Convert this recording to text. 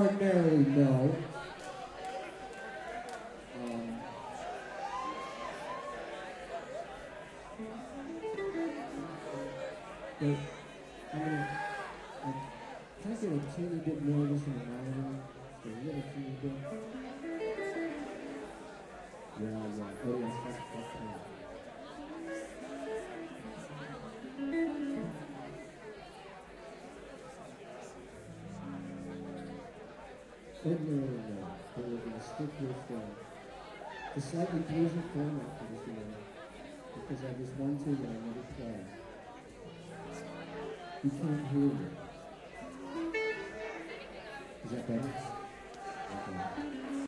Ordinarily, no. But I'm gonna can I get a teeny bit nervous in the monitor? Just a little teeny bit. Yeah. Oh yes, that's fine. Ordinarily, no. But we're gonna stick with the slightly bluesy format for this year because I just want to that I never play. You can't hear it. Is that better?